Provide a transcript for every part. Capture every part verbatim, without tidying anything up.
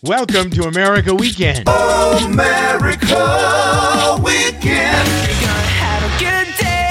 Welcome to America Weekend. America Weekend. You're gonna have a good day.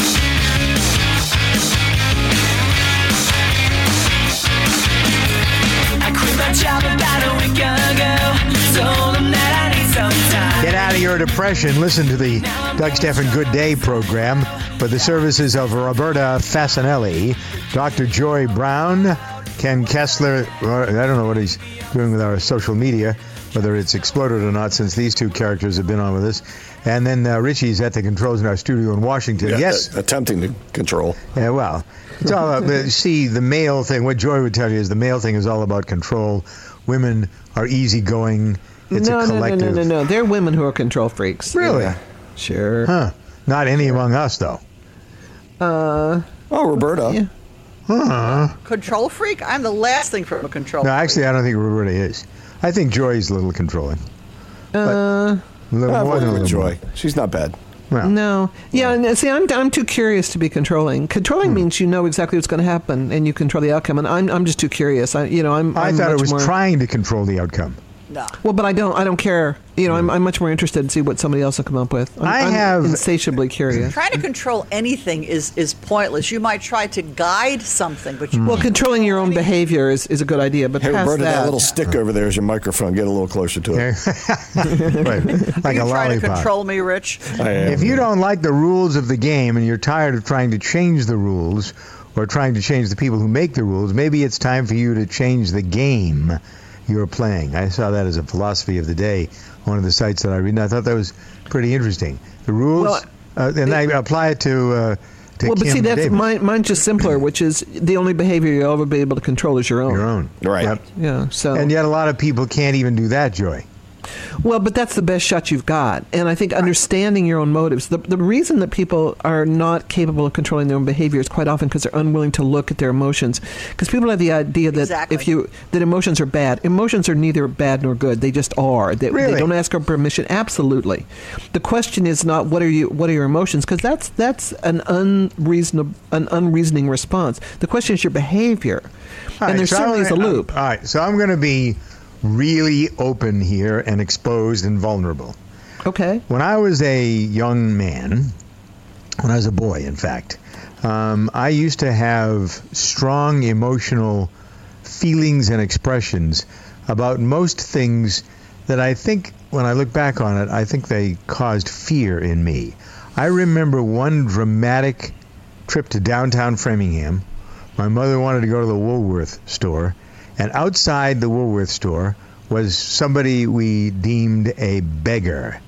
I quit my job about a week ago. Told them that I need some time. Get out of your depression. Listen to the Doug Stephan Good Day program for the services of Roberta Fasanelli, Doctor Joy Brown, Ken Kessler. I don't know what he's doing with our social media, whether it's exploded or not, since these two characters have been on with us. And then uh, Richie's at the controls in our studio in Washington. Yeah, yes. uh, attempting to control. Yeah, well, it's all about, uh, see, the male thing, what Joy would tell you is the male thing is all about control. Women are easygoing. It's no, a collective. no, no, no, no, no. There are women who are control freaks. Really? Yeah. Sure. Huh. Not any among us, though. Uh, oh, Roberta. Yeah. Huh. Control freak? I'm the last thing from a control No, freak. actually, I don't think Roberta is. I think Joy's a little controlling. Uh, a little I've more than a worked with little Joy. She's not bad. Well, no. Yeah, and see, I'm I'm too curious to be controlling. Controlling Hmm. means you know exactly what's going to happen and you control the outcome. And I'm I'm just too curious. I you know I'm. I I'm thought it much was more, trying to control the outcome. No. Well, but I don't. I don't care. You know, I'm, I'm much more interested to see what somebody else will come up with. I'm, I I'm have- insatiably curious. Trying to control anything is, is pointless. You might try to guide something, but you Well, can't controlling your own control anything. behavior is, is a good idea. But Hey, past Roberta, that, that, little stick over there is your microphone. Get a little closer to it. Right. Like you a trying to lollipop. control me, Rich? I am. If you don't like the rules of the game and you're tired of trying to change the rules or trying to change the people who make the rules, maybe it's time for you to change the game you're playing. I saw that as a philosophy of the day, one of the sites that I read, and I thought that was pretty interesting. The rules, Well, uh, and I apply it to uh, to well, but Kim see, that's Davis. mine. Mine's just simpler, which is the only behavior you'll ever be able to control is your own. Your own. Right. Yep. Yeah. So. And yet a lot of people can't even do that, Joy. Well, but that's the best shot you've got. And I think understanding your own motives, the, the reason that people are not capable of controlling their own behavior is quite often because they're unwilling to look at their emotions. Because people have the idea that Exactly. if you that emotions are bad. Emotions are neither bad nor good. They just are. They, Really? they don't ask for permission. Absolutely. The question is not what are you what are your emotions, because that's that's an unreasonable an unreasoning response. The question is your behavior. All and right, there so certainly I'm is a gonna- loop. All right, so I'm going to be really open here and exposed and vulnerable. Okay. When I was a young man, when I was a boy, in fact, um, I used to have strong emotional feelings and expressions about most things that I think, when I look back on it, I think they caused fear in me. I remember one dramatic trip to downtown Framingham. My mother wanted to go to the Woolworth store, and outside the Woolworth store was somebody we deemed a beggar.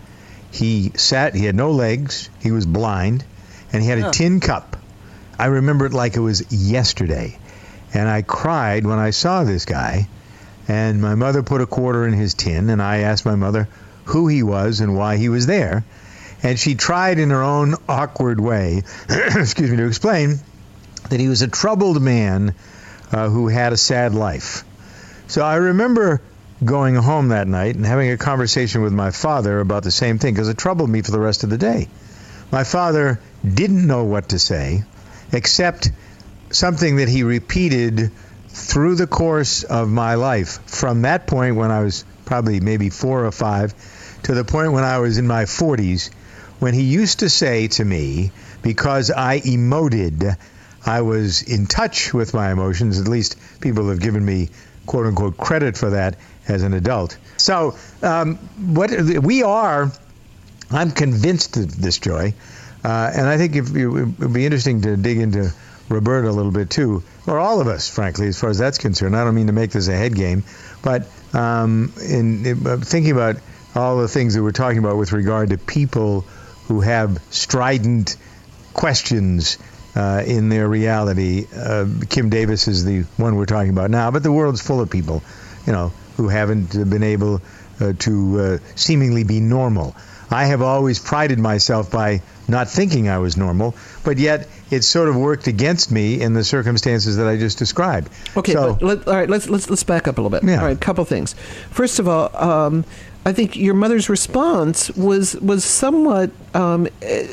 He sat, he had no legs, he was blind, and he had a Huh. tin cup. I remember it like it was yesterday. And I cried when I saw this guy, and my mother put a quarter in his tin, and I asked my mother who he was and why he was there. And she tried in her own awkward way, excuse me, to explain that he was a troubled man uh, who had a sad life. So I remember going home that night and having a conversation with my father about the same thing, because it troubled me for the rest of the day. My father didn't know what to say, except something that he repeated through the course of my life, from that point when I was probably maybe four or five to the point when I was in my forties, when he used to say to me, because I emoted, I was in touch with my emotions. At least people have given me quote-unquote credit for that as an adult. So um, what we are, I'm convinced of this, Joy, uh, and I think if you, it would be interesting to dig into Roberta a little bit too, or all of us, frankly, as far as that's concerned. I don't mean to make this a head game, but um, in, in uh, thinking about all the things that we're talking about with regard to people who have strident questions uh, in their reality. Uh, Kim Davis is the one we're talking about now, but the world's full of people, you know, who haven't been able uh, to uh, seemingly be normal. I have always prided myself by not thinking I was normal, but yet it's sort of worked against me in the circumstances that I just described. Okay, so, but let, all right, let's let's let's back up a little bit. Yeah. All right, couple things. First of all, um, I think your mother's response was was somewhat. Um, it,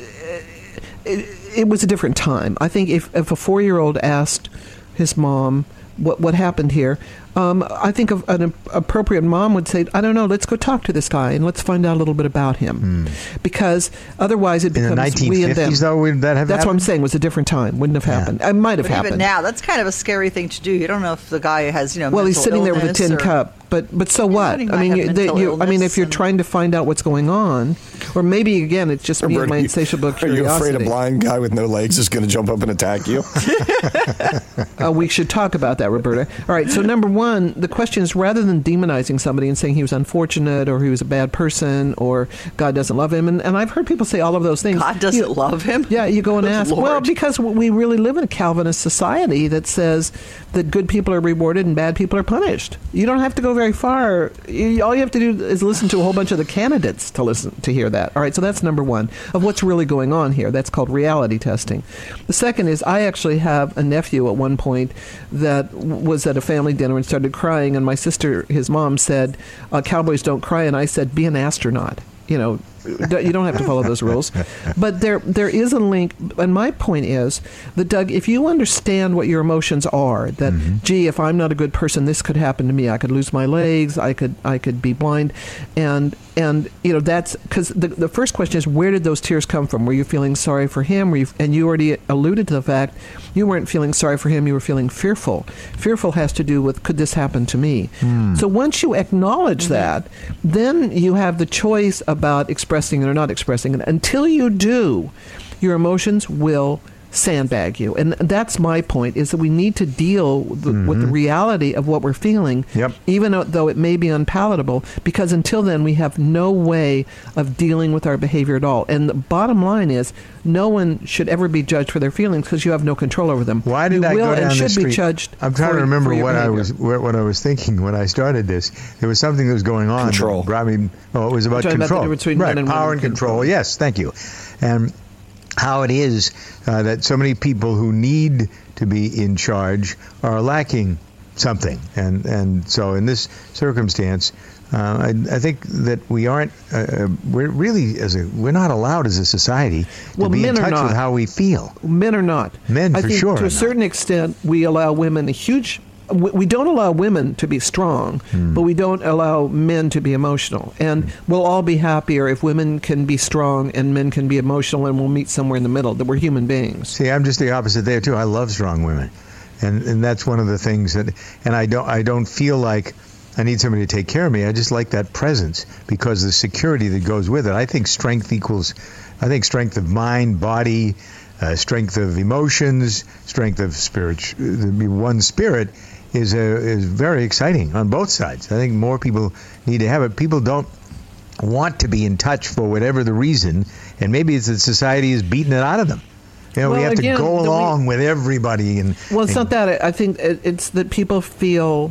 it, it was a different time. I think if if a four-year-old asked his mom what what happened here, Um, I think of an appropriate mom would say, I don't know, let's go talk to this guy and let's find out a little bit about him. Mm. Because otherwise it In the becomes nineteen we and them. fifties, though, would that have That's happened? what I'm saying. It was a different time. Wouldn't have Yeah. happened. It might have But happened. even now, that's kind of a scary thing to do. You don't know if the guy has, you know, well, he's mental sitting there with a illness tin or- cup. But but so what? he I might mean, have you, mental that you, I mean, illness if you're and- trying to find out what's going on, or maybe again, it's just me and Roberta, my you- insatiable Are you curiosity. afraid a blind guy with no legs is going to jump up and attack you? Uh, we should talk about that, Roberta. All right. So number one, the question is rather than demonizing somebody and saying he was unfortunate or he was a bad person or God doesn't love him, and, and I've heard people say all of those things. God doesn't You- love him? Yeah, you go and Good ask. Lord. Well, because we really live in a Calvinist society that says that good people are rewarded and bad people are punished. You don't have to go very far. You, all you have to do is listen to a whole bunch of the candidates to listen to hear that. All right, so that's number one of what's really going on here. That's called reality testing. The second is I actually have a nephew at one point that w- was at a family dinner and started crying, and my sister, his mom, said, uh, "Cowboys don't cry," and I said, "Be an astronaut." You know, d- you don't have to follow those rules. But there there is a link, and my point is that, Doug, if you understand what your emotions are, that, gee, if I'm not a good person, this could happen to me. I could lose my legs. I could I could be blind. And, and you know, that's because the, the first question is, where did those tears come from? Were you feeling sorry for him? Were you, and you already alluded to the fact you weren't feeling sorry for him. You were feeling fearful. Fearful has to do with, could this happen to me? So once you acknowledge that, then you have the choice about expressing it or not expressing it. Until you do, your emotions will sandbag you. And that's my point, is that we need to deal with the, with the reality of what we're feeling, Yep. even though it may be unpalatable, because until then we have no way of dealing with our behavior at all. And the bottom line is, no one should ever be judged for their feelings because you have no control over them. Why did you I will go down and should the street? be judged. I'm trying for- to remember for your what I behavior. was what what I was thinking when I started this. There was something that was going on. Control. That brought me. Oh, it was about You're talking about the control. difference between right, men and power women and control. control. Yes, thank you. And how it is uh, that so many people who need to be in charge are lacking something, and and so in this circumstance. Uh, I, I think that we aren't. Uh, we're really as a. We're not allowed as a society to Well, be in men are touch not. with how we feel. Men are not. Men, I for think sure, to are a certain extent, we allow women a huge. We we don't allow women to be strong, Hmm. but we don't allow men to be emotional. And we'll all be happier if women can be strong and men can be emotional, and we'll meet somewhere in the middle. That we're human beings. See, I'm just the opposite there too. I love strong women, and and that's one of the things that. And I don't I don't feel like I need somebody to take care of me. I just like that presence because the security that goes with it. I think strength equals. I think strength of mind, body, uh, strength of emotions, strength of spirit. The one spirit is a, is very exciting on both sides. I think more people need to have it. People don't want to be in touch for whatever the reason, and maybe it's that society is beating it out of them. You know, we Well, have again, to go the we- along with everybody. And Well, it's and- not that. I think it- it's that people feel.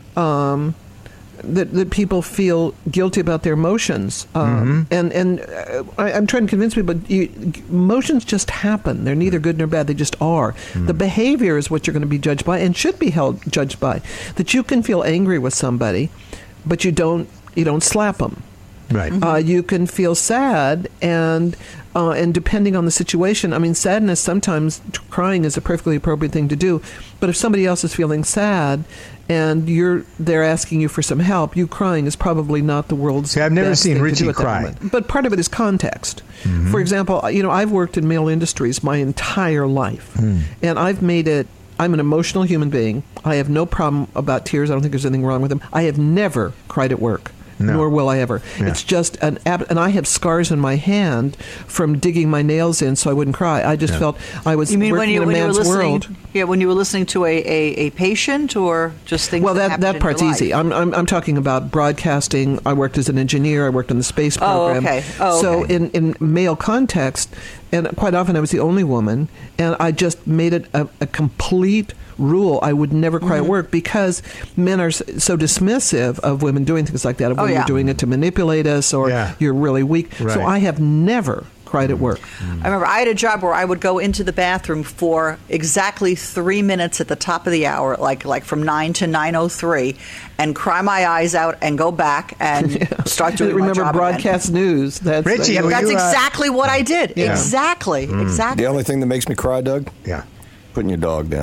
Um, that, that people feel guilty about their emotions, um, Mm-hmm. and and uh, I, I'm trying to convince people. You, emotions just happen; they're neither good nor bad; they just are. Mm-hmm. The behavior is what you're going to be judged by, and should be held judged by. That you can feel angry with somebody, but you don't you don't slap them. Right. Uh, you can feel sad, and uh, and depending on the situation, I mean, sadness sometimes t- crying is a perfectly appropriate thing to do. But if somebody else is feeling sad, and you're they're asking you for some help, you crying is probably not the world's. See, I've never best seen thing to Richie do at that cry. moment. But part of it is context. For example, you know, I've worked in male industries my entire life, and I've made it. I'm an emotional human being. I have no problem about tears. I don't think there's anything wrong with them. I have never cried at work. No. Nor will I ever. Yeah. It's just an ab- and I have scars on my hand from digging my nails in so I wouldn't cry. I just Yeah. felt I was You mean working when you in a when you were man's listening? world. Yeah, when you were listening to a, a, a patient or just things. Well, that happened that in part's your life? easy. I'm, I'm I'm talking about broadcasting. I worked as an engineer. I worked in the space Oh, program. okay. Oh, so okay. in in male context, and quite often I was the only woman, and I just made it a, a complete rule. I would never cry Mm-hmm. at work because men are s- so dismissive of women doing things like that. Of Oh, when yeah. you're doing it to manipulate us or Yeah. you're really weak. Right. So I have never cried at work. I remember I had a job where I would go into the bathroom for exactly three minutes at the top of the hour, like like from nine to nine oh three, and cry my eyes out and go back and start doing Remember my job broadcast news. That's Richie, Again. were That's you, uh, exactly what I did. Yeah. Exactly, exactly. The only thing that makes me cry, Doug, Yeah. putting your dog down.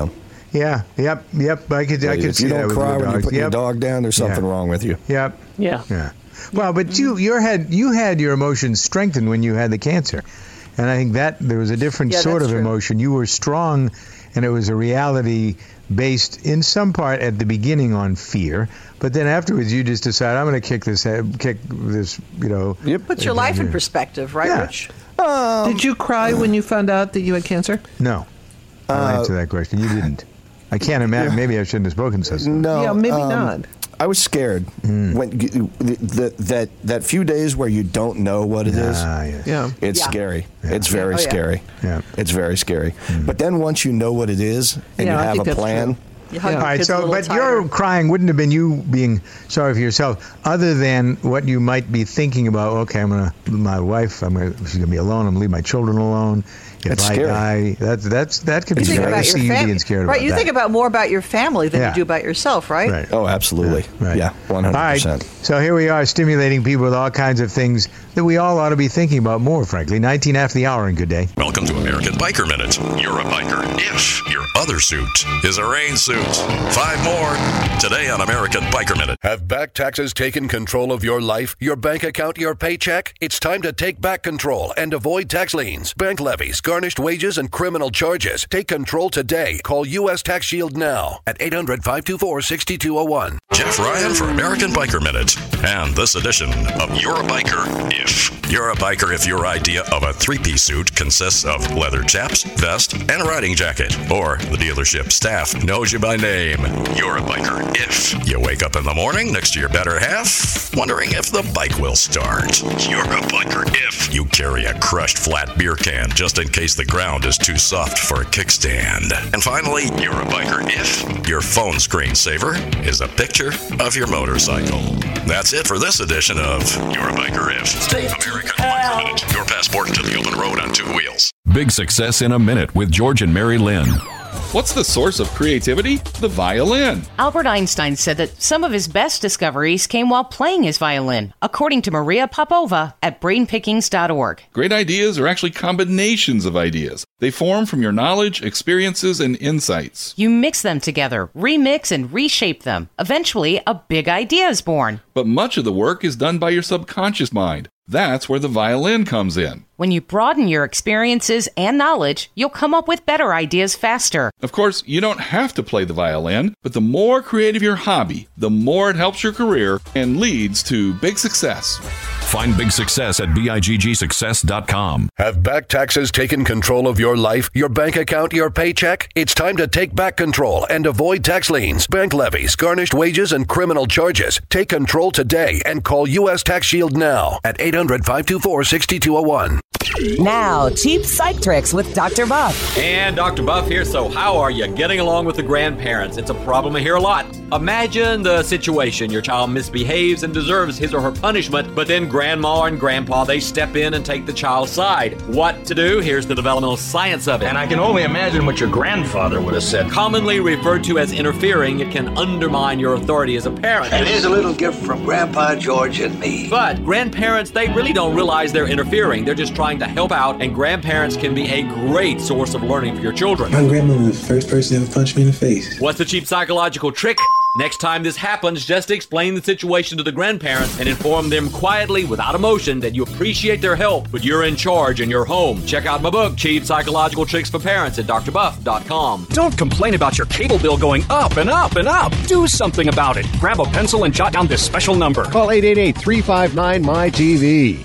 Yeah, yep, yep. I could, I could if see you that don't with cry your when you dogs. put Yep. your dog down, there's something Yeah. wrong with you. Yep. Yeah. Yeah. Well, but you, your had you had your emotions strengthened when you had the cancer, and I think that there was a different Yeah, sort that's of true. emotion. You were strong, and it was a reality based in some part at the beginning on fear, but then afterwards you just decide I'm going to kick this, head- kick this, you know. Yep. Puts your life in Yeah. perspective, right, Yeah. Rich? Did you cry when you found out that you had cancer? No, I'll answer that question. You didn't. I can't imagine. Maybe I shouldn't have spoken so soon. No, yeah, maybe um, not. I was scared when you- the, that that few days where you don't know what it is. Ah, yes. Yeah. It's Yeah. scary. It's very Oh, yeah. scary. Yeah. It's very scary. But then once you know what it is and Yeah, I you have think a that's plan, true. You hug Yeah. your All right, kids a so little but tighter. your crying wouldn't have been you being sorry for yourself, other than what you might be thinking about. Okay, I'm gonna my wife. I'm gonna she's gonna be alone. I'm gonna leave my children alone. If That's I scary. die, that's that's that could be You think scary. I about see your you family, being scared right? about You that. think about more about your family than Yeah. you do about yourself, right? Right. oh, absolutely. Right. Yeah, one hundred All right. percent. So here we are, stimulating people with all kinds of things that we all ought to be thinking about more. Frankly, nineteen after the hour, and good day. Welcome to American Biker Minute. You're a biker if your other suit is a rain suit. Five more today on American Biker Minute. Have back taxes taken control of your life, your bank account, your paycheck? It's time to take back control and avoid tax liens, bank levies, garnished wages, and criminal charges. Take control today. Call U S Tax Shield now at eight hundred, five two four, six two zero one. Jeff Ryan for American Biker Minute. And this edition of You're a Biker If. You're a biker if your idea of a three-piece suit consists of leather chaps, vest, and a riding jacket. Or the dealership staff knows you by name. You're a biker if you wake up in the morning next to your better half, wondering if the bike will start. You're a biker if you carry a crushed flat beer can just in case the ground is too soft for a kickstand. And finally, you're a biker if your phone screensaver is a picture of your motorcycle. That's it for this edition of You're a Biker If. American Biker Minute. Your passport to the open road on two wheels. Big Success in a Minute with George and Mary Lynn. What's the source of creativity? The violin. Albert Einstein said that some of his best discoveries came while playing his violin, according to Maria Popova at brain pickings dot org. Great ideas are actually combinations of ideas. They form from your knowledge, experiences, and insights. You mix them together, remix and reshape them. Eventually, a big idea is born. But much of the work is done by your subconscious mind. That's where the violin comes in. When you broaden your experiences and knowledge, you'll come up with better ideas faster. Of course, you don't have to play the violin, but the more creative your hobby, the more it helps your career and leads to big success. Find Big Success at big success dot com. Have back taxes taken control of your life, your bank account, your paycheck? It's time to take back control and avoid tax liens, bank levies, garnished wages, and criminal charges. Take control today and call U S Tax Shield now at eight hundred, five two four, six two zero one. Now, cheap psych tricks with Doctor Buff. And Doctor Buff here. So how are you getting along with the grandparents? It's a problem I hear a lot. Imagine the situation. Your child misbehaves and deserves his or her punishment, but then grandma and grandpa, they step in and take the child's side. What to do? Here's the developmental science of it. And I can only imagine what your grandfather would have said. Commonly referred to as interfering, it can undermine your authority as a parent. And here's a little gift from Grandpa George and me. But grandparents, they really don't realize they're interfering. They're just trying to help out, and grandparents can be a great source of learning for your children. My grandmother was the first person to ever punch me in the face. What's the cheap psychological trick? Next time this happens, just explain the situation to the grandparents and inform them quietly, without emotion, that you appreciate their help, but you're in charge in your home. Check out my book, Cheap Psychological Tricks for Parents, at dr buff dot com. Don't complain about your cable bill going up and up and up. Do something about it. Grab a pencil and jot down this special number. Call eight eight eight, three five nine, M Y T V.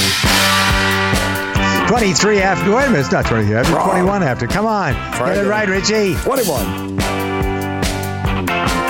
twenty-three after. Wait a minute, it's not twenty-three after. Wrong. twenty-one after. Come on. Friday. Get it right, Richie. twenty-one.